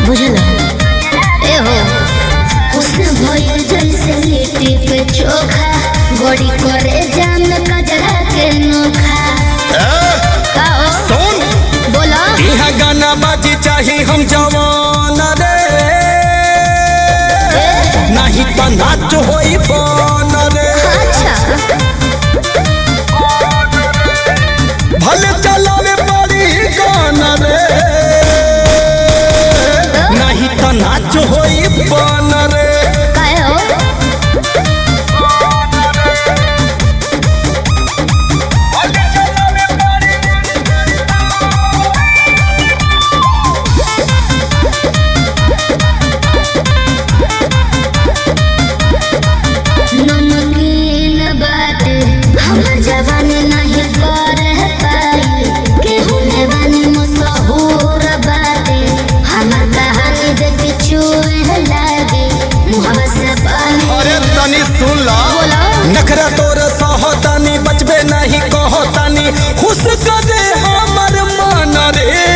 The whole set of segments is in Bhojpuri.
बुझल ए हो उसने भइल जैसे लिट्टी पे चोखा गोड़ी करे जान कजरा के नोखा का हो सुन बोला इहा गाना बाजी चाही हम जवान रे नहीं तो नाच होई बन रे अच्छा भले चलावे पड़ी गान रे नहीं तो नाच होई बन रे काहे हो नमकीन बात हमर जवान नहीं कर पाई केहू ने बनी मशहूर बात हमर कहानी देख चुए लागे मुहब्बत से पानी अरे तनी सुन ला बोला नखरा तोर सहतानी बचबे नहीं कहतानी खुश कर दे हमर मन रे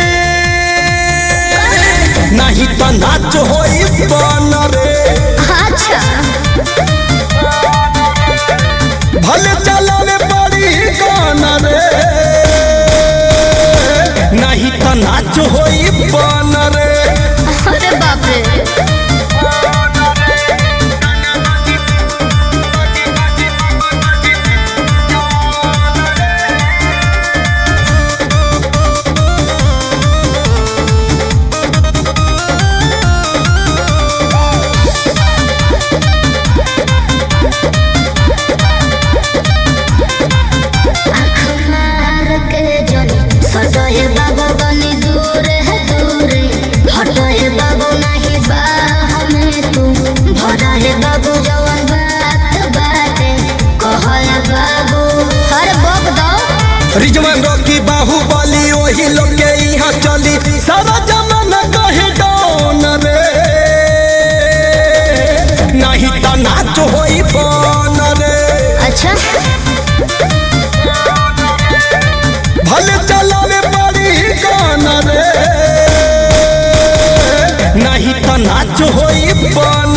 नहीं तो नाच होई बन रे अच्छा भले चलावे पड़ी गान रे नहीं तो नाच होई बन रे अरे बाप रे सटहे बाबू बनी दूर है दूर हटहे बाबू नहीं बा हमें तू भरा है बाबू जवन बात बाते कहे बाबू हर बोक दो रिजवन रॉकी बाहुबली वही लोग के यहाँ चली सारा जमाना कहे डॉन रे नहीं तो नाच होई बन रे अच्छा भले चलावे पड़ी गान रे नहीं तो नाच होई बन